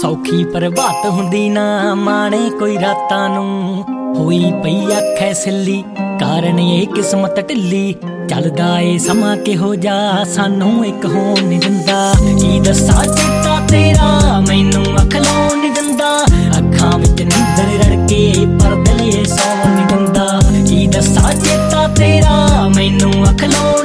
सौखी प्रभात हुंदी ना माणे कोई रातां नूं होई पई आखै सिल्ली कारण ये किस्मत ढिल्ली चलदा ए समा किहो जा सानू इक होण नी दिंदा की दस्सां चेता तेरा मैनू अख लाउण नी दिंदा अखां विच नींदर रड़के पर दिल ए सौण नी दिंदा की दस्सां चेता तेरा मैनू अख लाउण